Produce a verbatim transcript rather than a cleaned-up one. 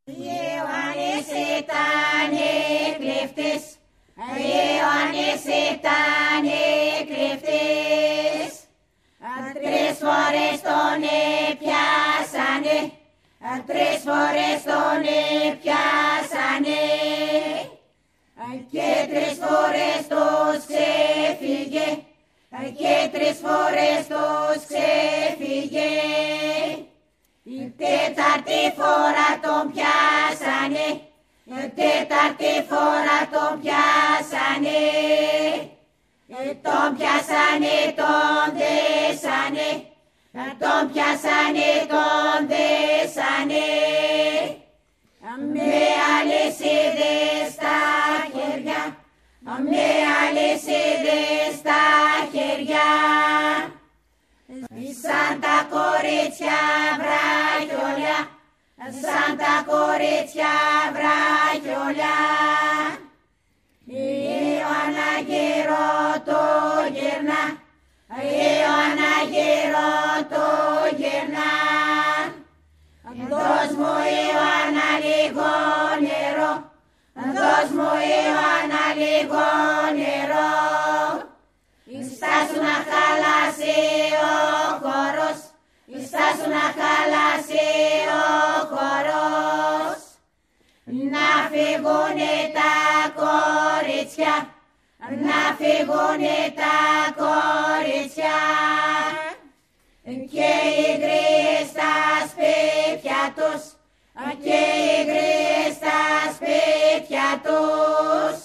Ιωάννης ήτανε κλέφτης, Ιωάννης ήτανε κλέφτης. Τρεις φορές τον πιάσανε, τρεις φορές τον πιάσανε και τρεις φορές τους ξέφυγε, και τρεις φορές τους ξέφυγε. Η τέταρτη φορά τον πιάσανε, η τέταρτη φορά τον πιάσανε. Τον πιάσανε, τον δέσανε, τον πιάσανε, τον δέσανε. Με αλυσίδες στα χέρια, με αλυσίδες στα χέρια. Σαν τα κορίτσια βραχιόλια, σαν τα κορίτσια βραχιόλια. Ιωάννα γύρω το γυρνά, Ιωάννα γύρω το γυρνά. Δώσ' μου Ιωάννα λίγο νερό, δώσ' μου Ιωάννα λίγο νερό. Στάσου να χαλάσει ο χώρος, στάσου να χαλάσει ο χώρος. Να φύγουνε τα κορίτσια, να φύγουνε τα κορίτσια. Και οι γρίες στα σπίτια τους, και οι γρίες στα σπίτια τους.